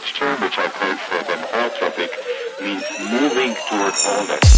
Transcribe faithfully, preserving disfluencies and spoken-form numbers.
term which I coined for them, holotropic, means moving toward wholeness.